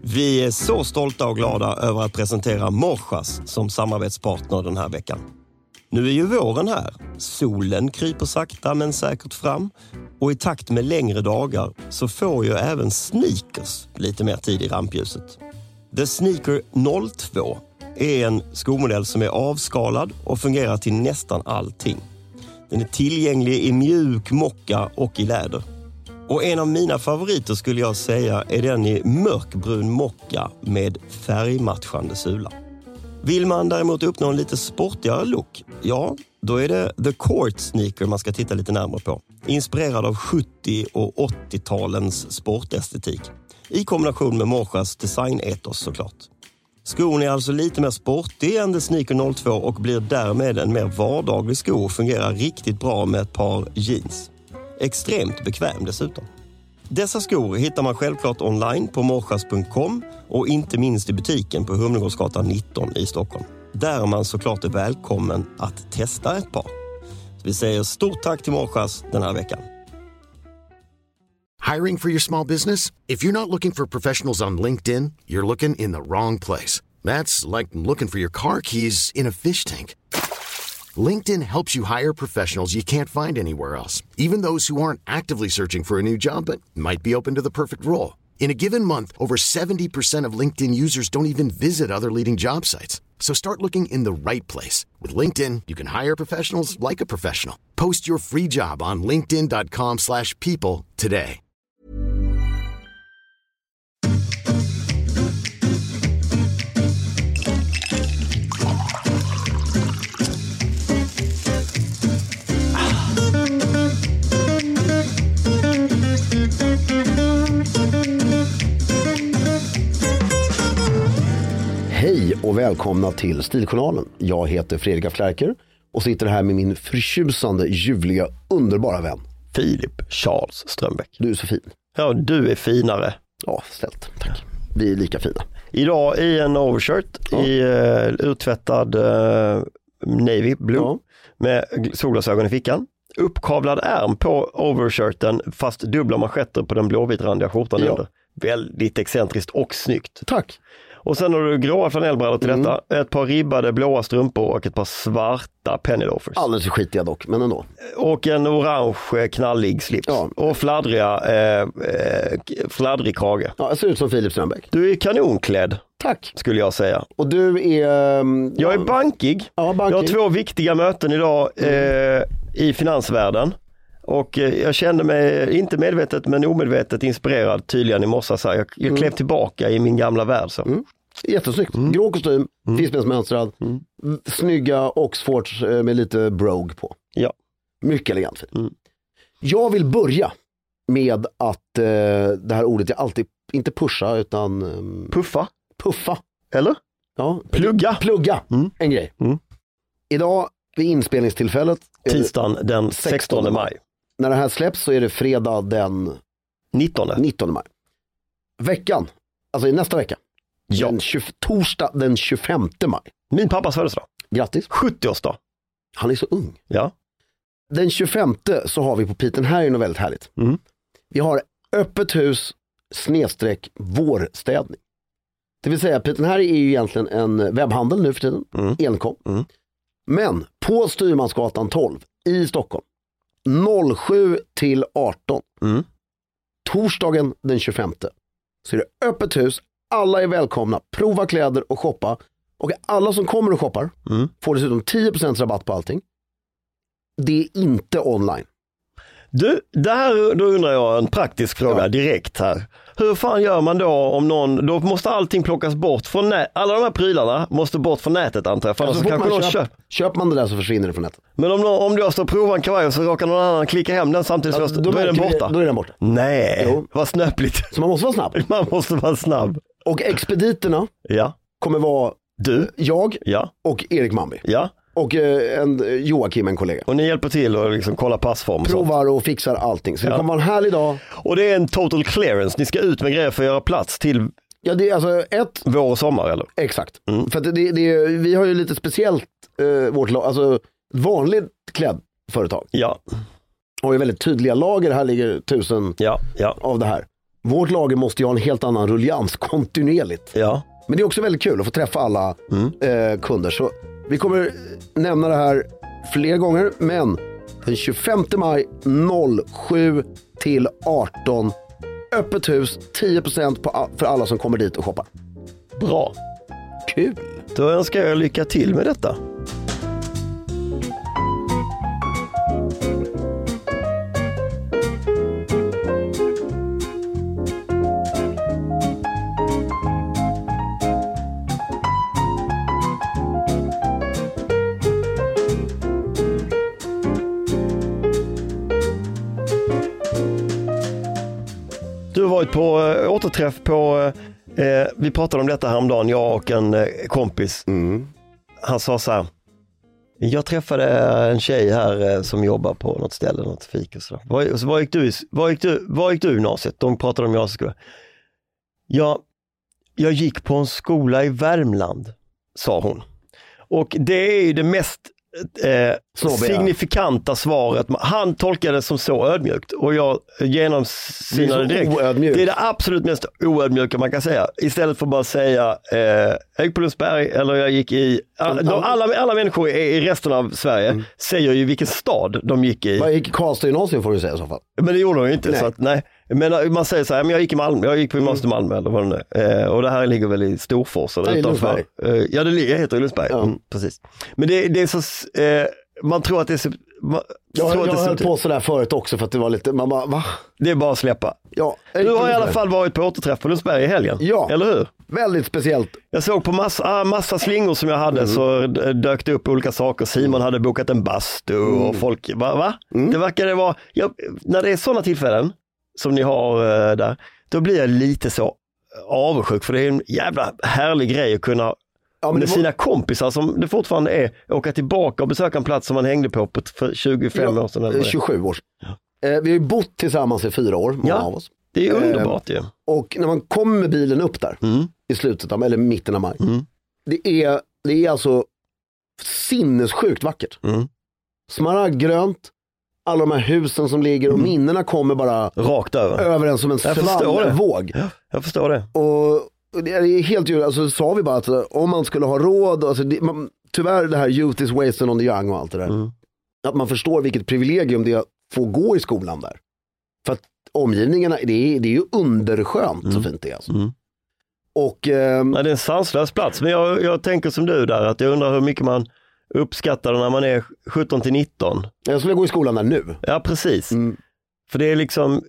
Vi är så stolta och glada över att presentera Morsas som samarbetspartner den här veckan. Nu är ju våren här. Solen kryper sakta men säkert fram. Och i takt med längre dagar så får ju även sneakers lite mer tid i rampljuset. The Sneaker 02 är en skomodell som är avskalad och fungerar till nästan allting. Den är tillgänglig i mjuk mocka och i läder. Och en av mina favoriter skulle jag säga är den i mörkbrun mocka med färgmatchande sula. Vill man däremot uppnå en lite sportigare look, ja, då är det The Court Sneaker man ska titta lite närmare på. Inspirerad av 70- och 80-talens sportestetik. I kombination med Morsas designetos såklart. Skon är alltså lite mer sportig än The Sneaker 02 och blir därmed en mer vardaglig sko och fungerar riktigt bra med ett par jeans. Extremt bekväm dessutom. Dessa skor hittar man självklart online på morsas.com och inte minst i butiken på Humlegårdsgatan 19 i Stockholm. Där man såklart är välkommen att testa ett par. Så vi säger stort tack till Morsas den här veckan. Hiring for your small business? If you're not looking for professionals on LinkedIn, you're looking in the wrong place. That's like looking for your car keys in a fish tank. LinkedIn helps you hire professionals you can't find anywhere else, even those who aren't actively searching for a new job but might be open to the perfect role. In a given month, over 70% of LinkedIn users don't even visit other leading job sites. So start looking in the right place. With LinkedIn, you can hire professionals like a professional. Post your free job on linkedin.com/people today. Hej och välkomna till Stiljournalen. Jag heter Fredrik af Klerker och sitter här med min förtjusande, ljuvliga, underbara vän Filip Charles Strömbäck. Du är så fin. Ja, du är finare. Ja, ställt. Tack. Vi är lika fina. Idag i en overshirt i uttvättad navy blue med solglasögon i fickan. Uppkavlad ärm på overshirten fast dubbla manschetter på den blåvitrandiga skjortan under. Väldigt excentriskt och snyggt. Tack. Och sen har du gråa flanellbrallor till detta, ett par ribbade blåa strumpor och ett par svarta penny loafers. Alldeles för skitiga dock, men ändå. Och en orange knallig slips. Ja. Och fladdrig krage. Ja, jag ser ut som Filip Strömbäck. Du är kanonklädd. Tack. Skulle jag säga. Och du är... jag är bankig. Ja, bankig. Jag har 2 viktiga möten idag i finansvärlden. Och jag kände mig, inte medvetet men omedvetet inspirerad tydligen i morse. Jag klev tillbaka i min gamla värld. Så. Jättesnyggt. Grå kostym, fiskbensmönstrad, snygga Oxfords med lite brogue på. Ja. Mycket elegant. Jag vill börja med att det här ordet jag alltid, inte pusha utan... Puffa. Eller? Ja. Plugga. En grej. Idag vid inspelningstillfället... Tisdagen den 16 maj. När det här släpps så är det fredag den 19 maj. Veckan, alltså i nästa vecka. Ja. Torsdag den 25 maj. Min pappas födelsedag. Grattis. 70-årsdag. Han är så ung. Ja. Den 25 så har vi på Piten, här är något väldigt härligt. Vi har öppet hus / vårstädning. Det vill säga, Piten här är ju egentligen en webbhandel nu för tiden. Enkom. Men på Styrmansgatan 12 i Stockholm 07 till 18 torsdagen den 25 så är det öppet hus. Alla är välkomna, prova kläder och shoppa. Och alla som kommer och shoppar får dessutom 10% rabatt på allting. Det är inte online. Du, då undrar jag en praktisk fråga direkt här. Hur fan gör man då om någon, då måste allting plockas bort från alla de här prylarna måste bort från nätet antar jag. För alltså, köper man det där så försvinner det från nätet. Men om du står och provar en kavaj och så råkar någon annan klicka hem den samtidigt så då är den borta. Då är den borta. Nej, vad snöpligt. Så man måste vara snabb. Man måste vara snabb. Och expediterna kommer vara jag och Erik Mambi. Ja. Och Joakim, en kollega. Och ni hjälper till och liksom kolla passform. Provar och fixar allting. Så det kommer vara en härlig dag. Och det är en total clearance. Ni ska ut med grejer för att göra plats till det är alltså vår och sommar, eller? Exakt. För att vi har ju lite speciellt vårt lag. Alltså vanligt klädföretag. Ja. Och är väldigt tydliga lager. Här ligger 1000 av det här. Vårt lager måste ju ha en helt annan rullians kontinuerligt. Ja. Men det är också väldigt kul att få träffa alla kunder. Så vi kommer nämna det här fler gånger. Men den 25 maj 07 till 18. Öppet hus, 10% för alla som kommer dit och shoppar. Bra. Kul. Då önskar jag lycka till med detta. Du har varit på återträff på, vi pratade om detta häromdagen, jag och en kompis. Han sa så här, jag träffade en tjej här som jobbar på något ställe, något fik och så. Var gick du i gymnasiet? De pratade om gymnasieskola. Jag gick på en skola i Värmland, sa hon. Och det är ju det mest signifikanta svaret. Han tolkade det som så ödmjukt och jag genomsynade direkt. Det är det absolut mest oödmjuka man kan säga. Istället för bara säga jag gick på Lundsberg eller jag gick i alla människor i resten av Sverige säger ju vilken stad de gick i. Man gick i Karlstad gymnasium får du säga i så fall. Men det gjorde de ju inte. Nej. Så att, nej. Men man säger så här, men jag gick i Malmö, jag gick på gymnasiet i Malmö eller vad det är. Och det här ligger väl i Storfors eller utanför. Ja, det heter i Lundsberg. Ja. Precis. Men det är så man tror att det är så jag höll på sådär förut också för att det var lite, man bara, va? Det är bara att släppa. Ja, du har i alla fall varit på återträff på Lundsberg i helgen. Ja. Eller hur? Väldigt speciellt. Jag såg på massa slingor som jag hade så dök det upp olika saker. Simon hade bokat en bastu och folk, va? Det verkade vara, när det är sådana tillfällen som ni har där, då blir jag lite så avundsjuk för det är en jävla härlig grej att kunna med sina kompisar som det fortfarande är åka tillbaka och besöka en plats som man hängde på för 25 år sedan. Eller 27 år sedan. Vi har ju bott tillsammans i 4 år, många av oss. Det är underbart ju. Och när man kommer med bilen upp där i slutet av, eller mitten av maj, det är alltså sinnessjukt vackert. Smaragdgrönt, alla de här husen som ligger och minnena kommer bara rakt över en som en svalvåg. Jag förstår det. Och det är helt ju, alltså sa vi bara att om man skulle ha råd, alltså tyvärr det här youth is wasted on the young och allt det där. Att man förstår vilket privilegium det är att få gå i skolan där. För att omgivningarna, det är ju underskönt så fint det är alltså. Och, nej, det är en sanslös plats, men jag tänker som du där, att jag undrar hur mycket man uppskattar när man är 17-19. Jag skulle gå i skolan där nu. Ja, precis. För det är liksom,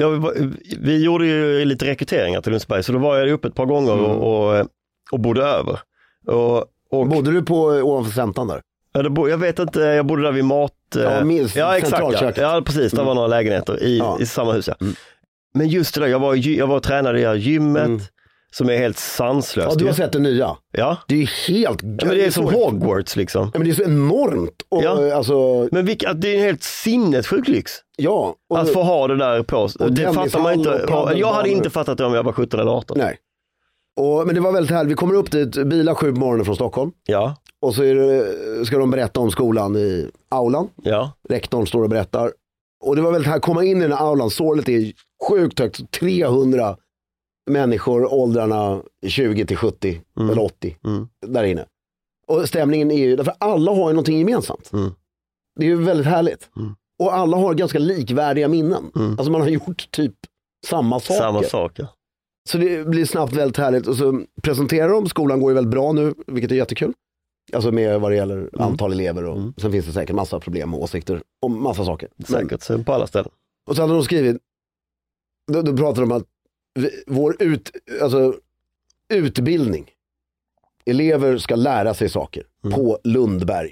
vi gjorde ju lite rekryteringar till Lundsberg, så då var jag uppe ett par gånger och bodde över. Och bodde du på ovanför Centan där? Jag vet inte, jag bodde där vid mat... Ja, exakt. Ja, precis. Det var några lägenheter i samma hus. Ja. Men just det där, jag var tränare i det här gymmet som är helt sanslöst. Ja, du har sett det nya. Ja. Det är helt... Ja, men det är som Hogwarts liksom. Ja, men det är så enormt. Och, alltså... Men det är en helt sinnessjuk lyx. Ja. Att få ha det där på. Det fattar man inte. Jag hade inte fattat det om jag var 17 eller 18. Nej. Men det var väldigt härligt. Vi kommer upp dit, bilar 7 på morgonen från Stockholm. Ja. Och så ska de berätta om skolan i aulan. Ja. Rektorn står och berättar. Och det var väldigt härligt att komma in i den här aulan. Sålet är sjukt högt. 300 människor, åldrarna 20 till 70 eller 80 där inne. Och stämningen är ju, därför alla har ju någonting gemensamt. Det är ju väldigt härligt. Och alla har ganska likvärdiga minnen. Alltså man har gjort typ samma saker. Samma saker. Så det blir snabbt väldigt härligt. Och så presenterar de, skolan går ju väldigt bra nu, vilket är jättekul. Alltså med vad det gäller antal elever och sen finns det säkert massa problem och åsikter om massa saker. Säkert, på alla ställen. Och så hade de skrivit, då pratar de om att vår utbildning, elever ska lära sig saker på Lundberg.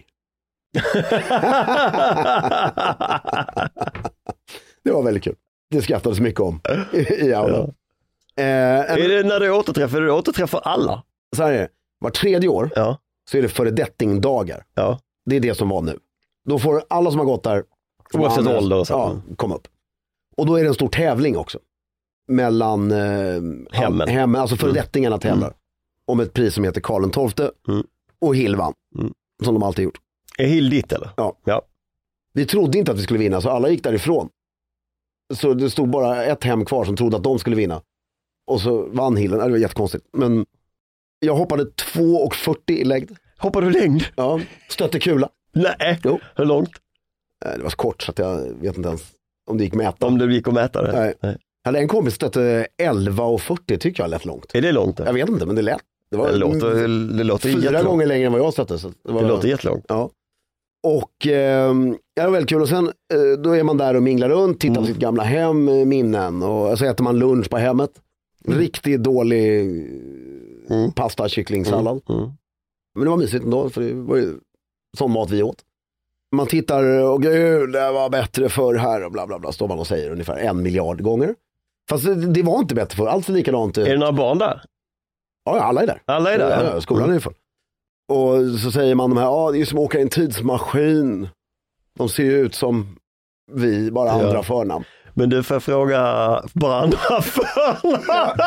Det var väldigt kul. Det skrattades mycket om i aulan. Är det när du återträffar alla? Så här är det, var 3:e år så är det föredettingdagar. Ja. Det är det som var nu. Då får alla som har gått där oavsett ålder och så. Kom upp. Och då är det en stor tävling också. Mellan hemmen, alltså föredettingarna tävlar. Om ett pris som heter Karl XII och Hill vann. Som de alltid gjort. Är Hill ditt eller? Ja. Vi trodde inte att vi skulle vinna så alla gick därifrån. Så det stod bara ett hem kvar som trodde att de skulle vinna. Och så vann Hillen, det var jättekonstigt. Men jag hoppade 2,40 i längd. Hoppar du längd? Ja, stötte kula. Nej, Jo. Hur långt? Det var så kort så att jag vet inte ens om det gick att mäta. Om det gick att mäta det? Nej. Jag hade en kompis stötte 11,40 tycker jag lät långt. Är det långt? Jag vet inte, men det lät. Det låter 4 jättelångt. gånger längre än vad jag stötte. Så det låter jättelångt. Ja. Och det var väldigt kul. Och sen då är man där och minglar runt, tittar på sitt gamla hem, minnen. Och så äter man lunch på hemmet. Riktigt dålig pasta, kycklingsallad. Men det var mysigt ändå, för det var ju sån mat vi åt. Man tittar och gud, det var bättre förr här och bla bla bla, står man och säger ungefär 1 miljard gånger. Fast det var inte bättre förr, allt är likadant. Är det några barn där? Ja, alla är där. Alla är där? Ja, skolan är full. Och så säger man de här, det är som att åka i en tidsmaskin. De ser ju ut som vi, bara andra förnamn. Men du får fråga bara andra förnamn.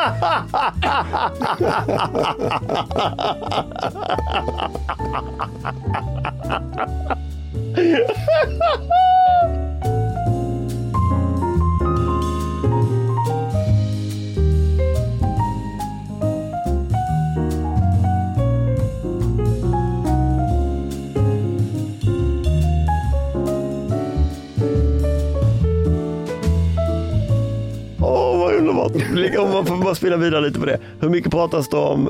Om man får bara spela vidare lite på det. Hur mycket pratas det om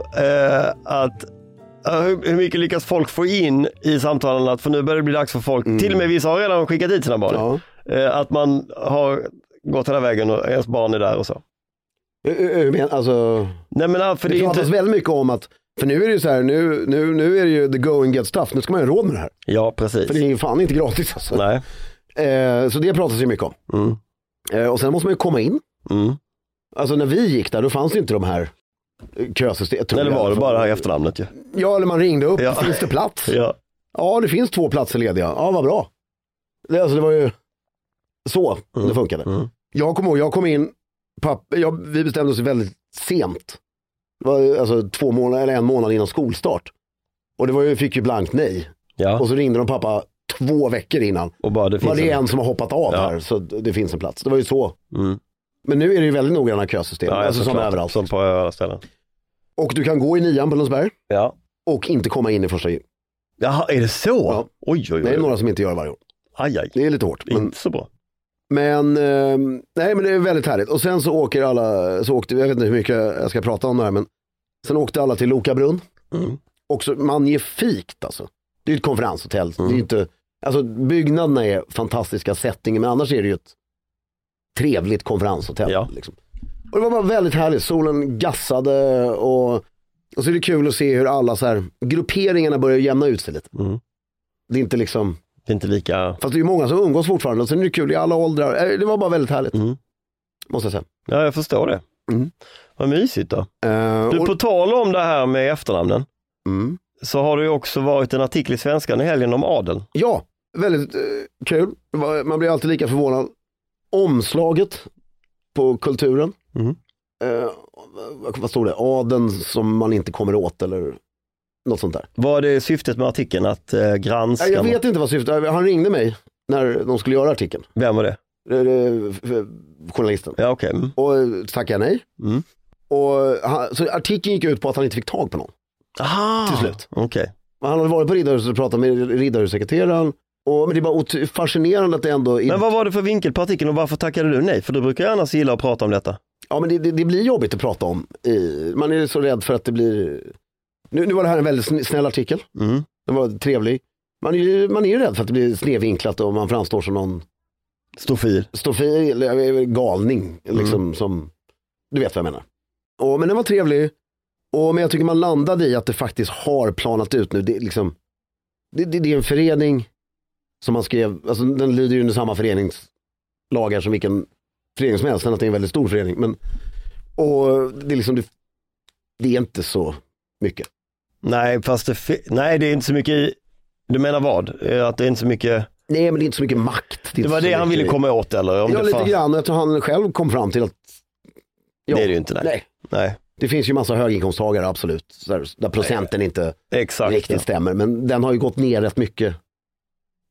hur mycket lyckas folk få in i samtalen att för nu börjar det bli dags för folk, till och med vissa har redan skickat dit sina barn. Att man har gått hela vägen och ens barn är där och så. Alltså, nej, men för det pratas väldigt mycket om att, för nu är det ju så här, nu är det ju the going get stuff, nu ska man ju råd med det här. Ja, precis. För det är ju fan inte gratis alltså. Nej. Så det pratas ju mycket om. Och sen måste man ju komma in. Alltså när vi gick där, då fanns inte de här kösystemet. Eller var det bara här i efternamnet ju? Ja, eller man ringde upp, finns det plats? Ja, det finns 2 platser lediga. Ja, vad bra. Det var ju så det funkade. Jag kommer ihåg, jag kom in, vi bestämde oss väldigt sent. Det var alltså 2 månader eller 1 månad innan skolstart. Och fick ju blankt nej. Och så ringde de pappa 2 veckor innan. Och bara, det är en som har hoppat av här, så det finns en plats. Det var ju så. Men nu är det ju väldigt noggranna kösystem. Alltså som överallt. Som på alla ställen. Och du kan gå i 9:an på Lundsberg. Och inte komma in i första jul. Jaha, är det så? Ja. Oj. Det är några som inte gör varje år. Aj. Det är lite hårt. Inte så bra. Men nej, men det är väldigt härligt. Och sen så åkte jag vet inte hur mycket jag ska prata om det här, men sen åkte alla till Lokabrunn. Och så magnifikt alltså. Det är ett konferenshotell. Det är inte, alltså byggnaderna är fantastiska, settingen, men annars är det ju ett trevligt konferenshotell. Liksom. Och det var bara väldigt härligt. Solen gassade och så är det kul att se hur alla så här grupperingarna börjar jämna ut sig lite. Det är inte liksom, det är inte lika. Fast det är ju många som umgås fortfarande, och sen är det kul i alla åldrar. Det var bara väldigt härligt. Måste jag säga. Ja, jag förstår det. Vad mysigt då. Du, på tal om det här med efternamnen, så har det ju också varit en artikel i Svenskan i helgen om adel. Ja, väldigt kul. Man blir alltid lika förvånad. Omslaget på kulturen. Vad står det? Adeln som man inte kommer åt eller något sånt där. Vad är det syftet med artikeln? Att granska? Jag vet inte vad syftet. Han ringde mig när de skulle göra artikeln. Vem var det? Journalisten. Ja, okej. Och tackade nej. Och så artikeln gick ut på att han inte fick tag på någon. Aha, till slut. Okej. Han hade varit på Riddarhuset och pratat med Riddarhussekreteraren. Men det är bara fascinerande att det ändå... Men vad var det för vinkel på artikeln och varför tackade du nej? För du brukar gärna gilla att prata om detta. Ja, men det blir jobbigt att prata om. Man är så rädd för att det blir... Nu var det här en väldigt snäll artikel. Den var trevlig. Man är ju rädd för att det blir snedvinklat och man framstår som någon... Stofil, eller galning. Liksom, som... Du vet vad jag menar. Men den var trevlig. Men jag tycker man landade i att det faktiskt har planat ut nu. Det är liksom... Det är en förening som man skrev, alltså den lyder ju under samma föreningslagar som vilken förening som helst, att det är en väldigt stor förening, men och det är liksom det är inte så mycket. Nej, fast det är inte så mycket. Du menar vad? Att det är inte så mycket. Nej, men det är inte så mycket makt. Det var det han ville komma åt, eller? Om lite grann. Jag tror han själv kom fram till att det är det ju inte. Nej. Det finns ju massa höginkomsttagare, absolut, där procenten inte riktigt stämmer. Men den har ju gått ner rätt mycket.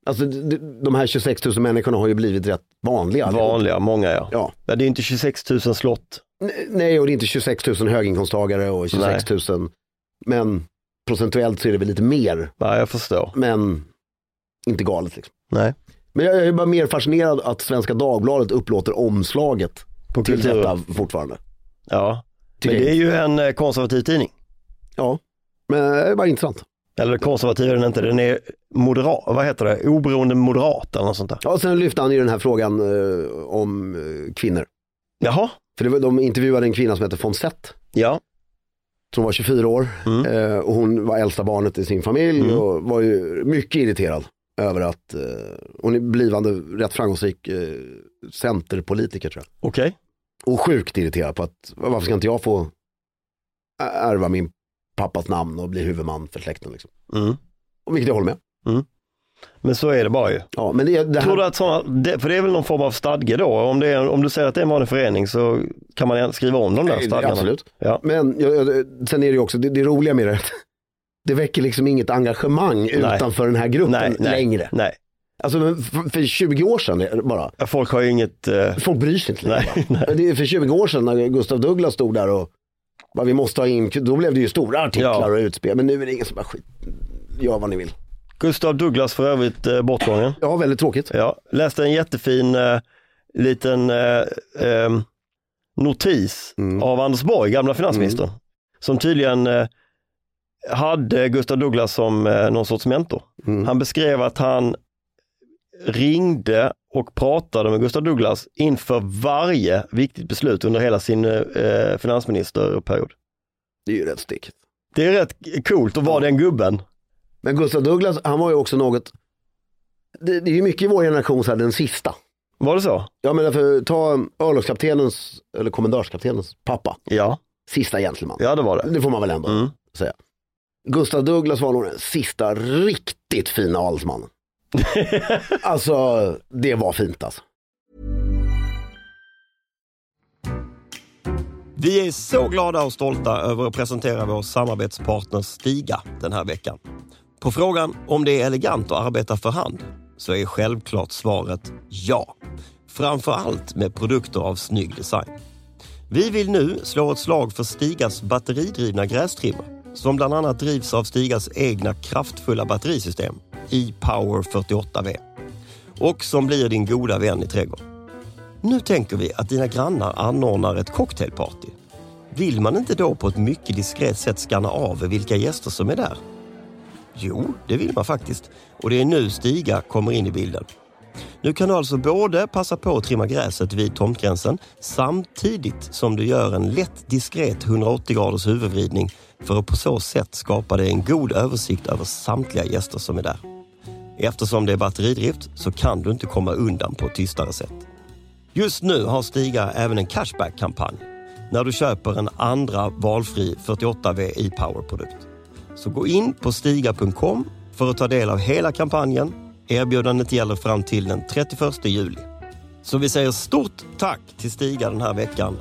Alltså de här 26 000 människorna har ju blivit rätt vanliga. Vanliga, många ja. Det är inte 26 000 slott. Nej, och det är inte 26 000 höginkomsttagare och 26 000. Men procentuellt så är det väl lite mer. Ja, jag förstår. Men inte galet liksom. Nej. Men jag är bara mer fascinerad att Svenska Dagbladet upplåter omslaget på till kultur. detta fortfarande. Ja, men det är ju en konservativ tidning. Ja, men det är bara intressant. Eller konservativ är den inte, den är moderat, vad heter det? Oberoende moderat eller något sånt där. Ja, sen lyfte han ju den här frågan om kvinnor. Jaha. För de intervjuade en kvinna som heter Fonsette. Ja. Som var 24 år och hon var äldsta barnet i sin familj och var ju mycket irriterad över att hon är blivande rätt framgångsrik centerpolitiker tror jag. Okej. Och sjukt irriterad på att varför ska inte jag få ärva min pappas namn och bli huvudman för släkten liksom. Och vilket jag håller med. Men så är det bara ju. Ja, men det här... Tror du att för det är väl någon form av stadge då? Om du säger att det är en vanlig förening så kan man skriva om de där stadgarna. Absolut. Ja. Men sen är det ju också, det roliga med det, det väcker liksom inget engagemang utanför den här gruppen längre. Nej. Alltså för 20 år sedan bara. Folk har ju inget... Folk bryr sig inte längre. Det är för 20 år sedan när Gustav Douglas stod där och bara, vi måste ha in, då blev det ju stora artiklar och utspel. Men nu är det ingen som bara gör vad ni vill. Gustav Douglas för övrigt bortgången. Ja, väldigt tråkigt. Ja, läste en jättefin liten notis av Anders Borg, gamla finansministern. Som tydligen hade Gustav Douglas som någon sorts mentor. Han beskrev att han ringde och pratade med Gustav Douglas inför varje viktigt beslut under hela sin finansministerperiod. Det är ju rätt stickigt. Det är rätt coolt att vara den gubben. Men Gustav Douglas, han var ju också något, det är ju mycket i vår generation så här, den sista. Var det så? Ja, men för ta örlogskaptenens eller kommendörskaptenens pappa. Ja. Sista gentleman. Ja, det var det. Det får man väl ändå säga. Gustav Douglas var nog den sista riktigt fina adelsmannen. Alltså, det var fint alltså. Vi är så glada och stolta över att presentera vår samarbetspartner Stiga den här veckan. På frågan om det är elegant att arbeta för hand så är självklart svaret ja. Framför allt med produkter av snygg design. Vi vill nu slå ett slag för Stigas batteridrivna grästrimmer som bland annat drivs av Stigas egna kraftfulla batterisystem e-Power 48V och som blir din goda vän i trädgården. Nu tänker vi att dina grannar anordnar ett cocktailparty. Vill man inte då på ett mycket diskret sätt skanna av vilka gäster som är där? Jo, det vill man faktiskt. Och det är nu Stiga kommer in i bilden. Nu kan du alltså både passa på att trimma gräset vid tomtgränsen samtidigt som du gör en lätt diskret 180 graders huvudvridning för att på så sätt skapa dig en god översikt över samtliga gäster som är där. Eftersom det är batteridrift så kan du inte komma undan på ett tystare sätt. Just nu har Stiga även en cashback-kampanj när du köper en andra valfri 48V e-Power-produkt. Så gå in på stiga.com för att ta del av hela kampanjen. Erbjudandet gäller fram till den 31 juli. Så vi säger stort tack till Stiga den här veckan.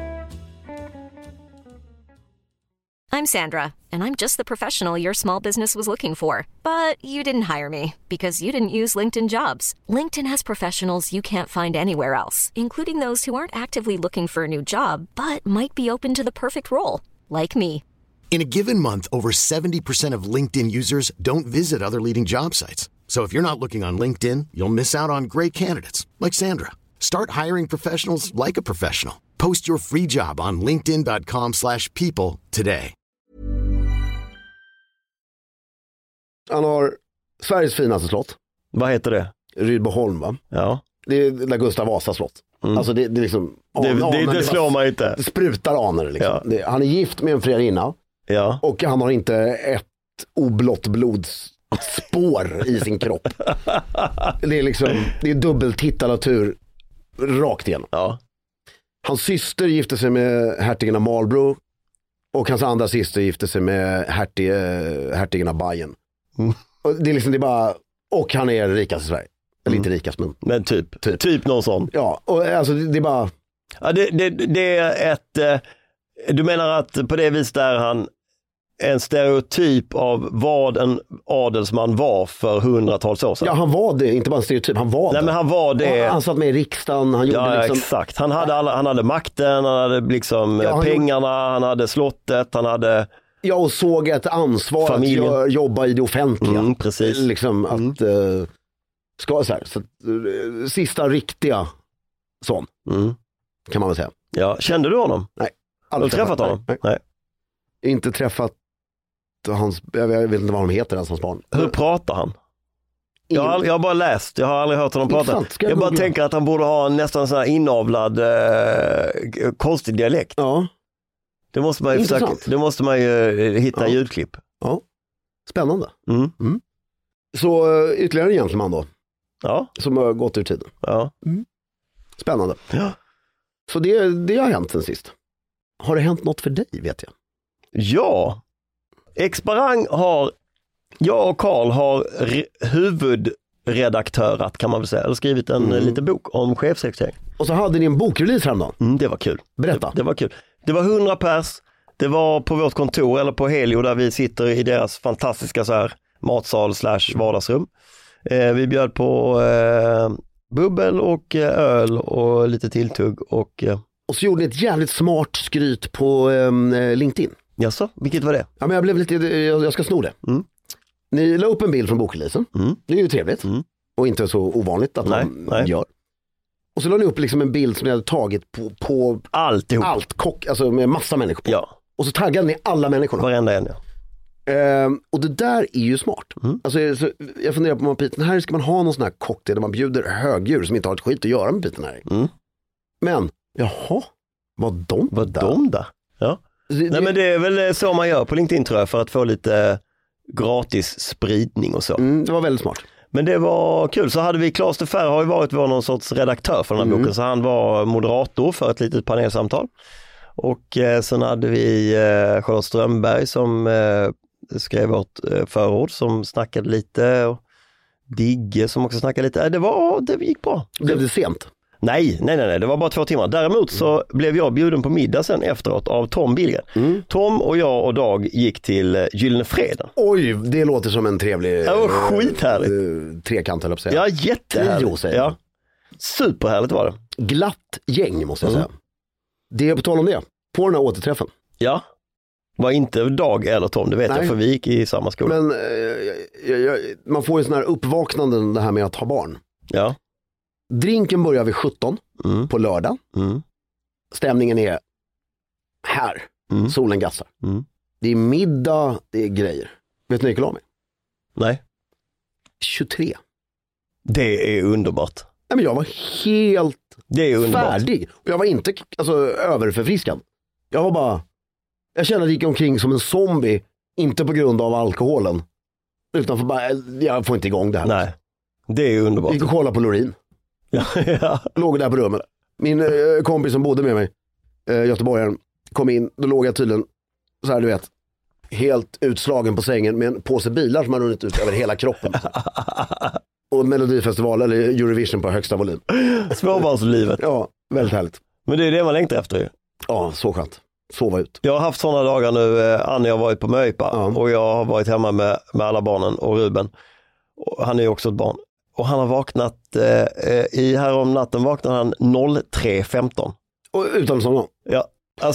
I'm Sandra, and I'm just the professional your small business was looking for. But you didn't hire me because you didn't use LinkedIn Jobs. LinkedIn has professionals you can't find anywhere else, including those who aren't actively looking for a new job, but might be open to the perfect role, like me. In a given month, over 70% of LinkedIn users don't visit other leading job sites. So if you're not looking on LinkedIn, you'll miss out on great candidates like Sandra. Start hiring professionals like a professional. Post your free job on linkedin.com/people today. Han har Sveriges finaste slott. Vad heter det? Rydboholm, va? Ja. Det är där Gustav Vasa slott. Alltså det är liksom... Det slår man inte. Det sprutar aner liksom. Ja. Han är gift med en friarinna. Ja. Och han har inte ett oblått blodsspår i sin kropp. Det är liksom, det är dubbeltitalatur rakt igenom. Ja. Hans syster gifte sig med hertigen av Marlborough. Och hans andra syster gifte sig med hertigen av Bayern. Och det är liksom, det är bara... Och han är rikast i Sverige. Eller inte rikast, men typ någon sån. Ja, och alltså det är bara... Ja, det är ett... Du menar att på det vis där han en stereotyp av vad en adelsman var för hundratals år sedan. Ja, han var det, inte bara en stereotyp, han var det. Nej, men han var det. Han satt med i riksdagen, han gjorde liksom... exakt. Han hade makten, han hade liksom pengarna, han hade slottet, han hade... Ja, och såg ett ansvar familjen. Att jobba i det offentliga. Precis. Liksom att... ska så här, så, sista riktiga sån, kan man väl säga. Ja, kände du honom? Nej. Har du träffat honom? Nej. Inte träffat hans, jag vet inte vad de heter, hans barn. Hur pratar han? Jag har bara läst, jag har aldrig hört honom prata. Jag bara tänker att han borde ha nästan sån här inavlad konstig dialekt. Ja. Det måste man ju hitta ljudklipp. Ja, spännande. Så ytterligare en gentleman då. Ja. Som har gått ur tiden. Ja. Spännande. Ja. Så det har hänt sen sist. Har det hänt något för dig, vet jag? Ja. Exparang har, jag och Carl har huvudredaktörat, kan man väl säga. Eller skrivit en liten bok om chefsrekrytering. Och så hade ni en bokrelease häromdagen. Det var kul. Berätta. Det var kul. Det var 100 pers. Det var på vårt kontor eller på Helio där vi sitter i deras fantastiska så här matsal / vardagsrum. Vi bjöd på bubbel och öl och lite tilltugg och så gjorde ni ett jävligt smart skryt på LinkedIn. Jaså, vilket var det? Ja, men jag blev lite, jag ska sno det. Ni la upp en bild från bokreleasen. Det är ju trevligt. Och inte så ovanligt att man gör. Och så la ni upp liksom en bild som ni hade tagit på alltihop. Alltså med massa människor på. Ja. Och så taggade ni alla människorna. Varenda en, ja. Och det där är ju smart. Alltså, jag funderar på Piten här ska man ha någon sån här cocktail där man bjuder högdjur som inte har ett skit att göra med Piten här. Men, jaha, vad de där? Ja. Nej, men det är väl så man gör på LinkedIn, tror jag, för att få lite gratis spridning och så. Det var väldigt smart. Men det var kul. Så hade vi Claes de Ferre, har ju varit någon sorts redaktör för den här boken, så han var moderator för ett litet panelsamtal. Och sen hade vi Charlotte Strömberg som skrev vårt förord, som snackade lite, och Digge som också snackade lite. Det gick bra. Blev det sent? Nej, det var bara 2 timmar. Däremot så blev jag bjuden på middag sen efteråt av Tom Billgren. Tom och jag och Dag gick till Gyllene Freden. Oj, det låter som en trevlig... Det var skithärligt. Trekant, höll jag på att säga. Ja, jättehärligt. Ja. Superhärligt var det. Glatt gäng, måste jag säga. Det är på tal om det. På den här återträffen. Ja. Var inte Dag eller Tom, det vet jag, för vi gick i samma skola. Men man får ju sån här uppvaknanden, det här med att ha barn. Ja. Drinken börjar vid 17 på lördag. Stämningen är här. Solen gassar. Det är middag, det är grejer. Vet ni vilken av mig? Nej. 23. Det är underbart. Nej, men jag var helt färdig. Och jag var inte överförfriskad. Jag var bara... Jag kände att jag gick omkring som en zombie. Inte på grund av alkoholen. Utan för bara... Jag får inte igång det här. Nej. Det är underbart. Jag gick och kollade på Lorin. Ja. Låg där på rummet. Min kompis som bodde med mig, göteborgaren, kom in. Då låg jag tydligen så här, du vet, helt utslagen på sängen med en påse bilar som har runnit ut över hela kroppen. Och Melodifestival eller Eurovision på högsta volym. Småbarnslivet. Ja, väldigt härligt. Men det är det man längtar efter ju. Ja, så skönt. Sova ut. Jag har haft sådana dagar nu. Annie har varit på Möjpa och jag har varit hemma med alla barnen och Ruben. Och han är ju också ett barn. Och han har vaknat, här om natten vaknade han 03.15. Och utan somna? Ja,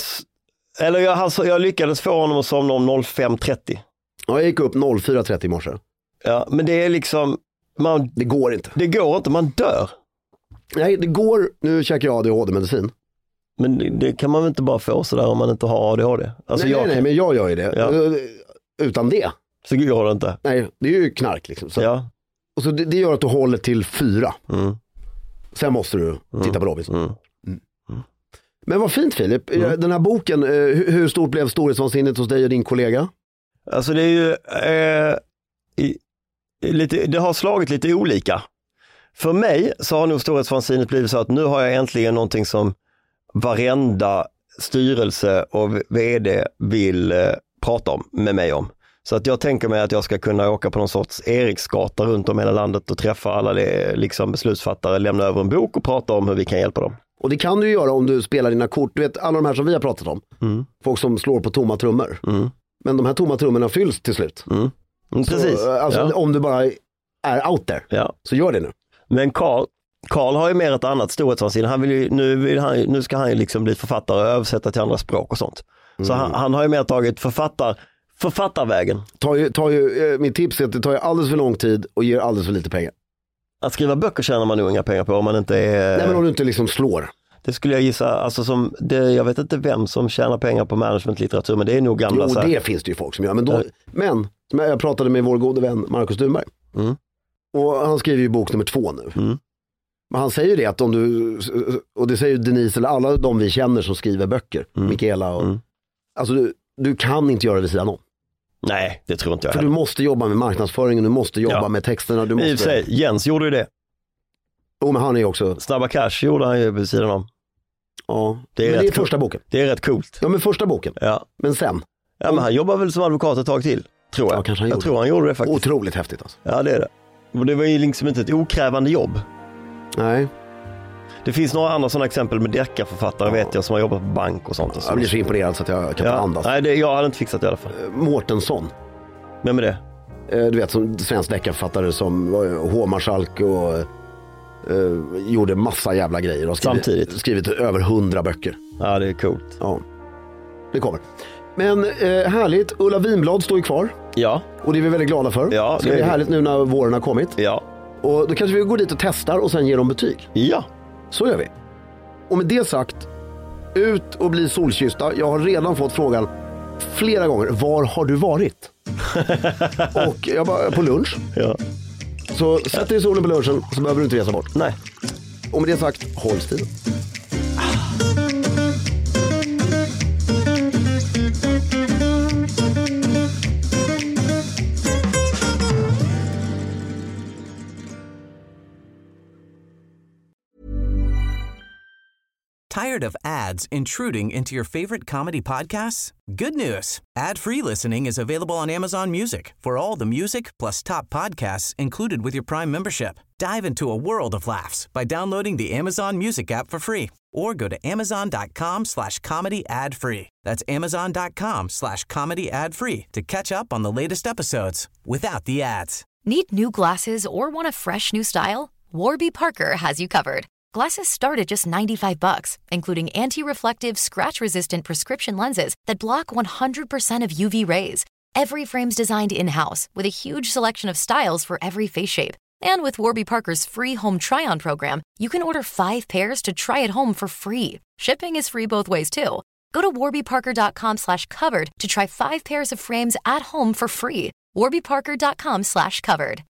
jag lyckades få honom att somna om 05.30. Ja, jag gick upp 04.30 i morse. Ja, men det är liksom... det går inte. Det går inte, man dör. Nej, det går. Nu käkar jag ADHD-medicin. Men det kan man väl inte bara få sådär om man inte har ADHD? Alltså nej, men jag gör ju det. Ja. Utan det. Så går det inte. Nej, det är ju knark liksom. Så. Ja. Och så det gör att du håller till 4. Sen måste du titta på Robinson. Men vad fint, Filip. Den här boken, hur stort blev storhetsvansinnet hos dig och din kollega? Alltså det är ju det har slagit lite olika. För mig så har nog storhetsvansinnet blivit så att nu har jag äntligen någonting som varenda styrelse och vd vill prata med mig om. Så att jag tänker mig att jag ska kunna åka på någon sorts Eriksgata runt om hela landet och träffa alla liksom beslutsfattare, lämna över en bok och prata om hur vi kan hjälpa dem. Och det kan du göra om du spelar dina kort. Du vet, alla de här som vi har pratat om. Folk som slår på tomma trummor. Men de här tomma trummorna fylls till slut. Precis. Så, alltså, om du bara är out there, så gör det nu. Men Carl har ju mer ett annat storhetsvansinne. Han vill ju, nu ska han ju liksom bli författare och översätta till andra språk och sånt. Så han har ju mer tagit författarvägen. Mitt tips är att det tar ju alldeles för lång tid och ger alldeles för lite pengar. Att skriva böcker tjänar man nog inga pengar på om man inte är... Nej, men om du inte liksom slår. Det skulle jag gissa, alltså jag vet inte vem som tjänar pengar på managementlitteratur, men det är nog gamla... Jo, det finns det ju folk som gör. Men jag pratade med vår gode vän Marcus Dunberg. Och han skriver ju bok nummer 2 nu. Men han säger det att om du, och det säger ju Denise eller alla de vi känner som skriver böcker, Mikaela och... Alltså du kan inte göra det vid sidan om. Nej, det tror inte jag För heller. du måste jobba med marknadsföringen, du måste jobba med texterna. Du måste... I och för sig, Jens gjorde ju det. Men han är också... Snabba Cash gjorde han ju vid sidan om. Ja, det är första boken. Det är rätt coolt. Ja, men första boken. Ja. Men sen? Ja, men han jobbar väl som advokat ett tag till, tror jag. Ja, kanske han jag tror han gjorde det faktiskt. Otroligt häftigt alltså. Ja, det är det. Och det var ju liksom inte ett okrävande jobb. Nej. Det finns några andra sådana exempel med deckarförfattare vet jag som har jobbat på bank och sånt. Och så. Jag blir så imponerad så att jag kan ta andas. Nej, jag hade inte fixat det i alla fall. Mårtensson. Vem är det? Du vet, som svensk deckarförfattare som var hovmarskalk och gjorde massa jävla grejer. Och skrivit över 100 böcker. Ja, det är coolt. Ja, det kommer. Men härligt, Ulla Winblad står ju kvar. Ja. Och det är vi väldigt glada för. Ja, det är härligt nu när våren har kommit. Ja. Och då kanske vi går dit och testar och sen ger dem betyg. Ja. Så gör vi. Och med det sagt, ut och bli solkyssta. Jag har redan fått frågan flera gånger, var har du varit? Och jag bara, på lunch. Ja. Så sätt dig i solen på lunchen så behöver du inte resa bort. Nej. Och med det sagt, håll stilen. Tired of ads intruding into your favorite comedy podcasts? Good news. Ad-free listening is available on Amazon Music for all the music plus top podcasts included with your Prime membership. Dive into a world of laughs by downloading the Amazon Music app for free or go to amazon.com/comedy ad-free. That's amazon.com/comedy ad-free to catch up on the latest episodes without the ads. Need new glasses or want a fresh new style? Warby Parker has you covered. Glasses start at just $95, including anti-reflective, scratch-resistant prescription lenses that block 100% of UV rays. Every frame's designed in-house with a huge selection of styles for every face shape. And with Warby Parker's free home try-on program, you can order 5 pairs to try at home for free. Shipping is free both ways, too. Go to warbyparker.com/covered to try 5 pairs of frames at home for free. warbyparker.com/covered.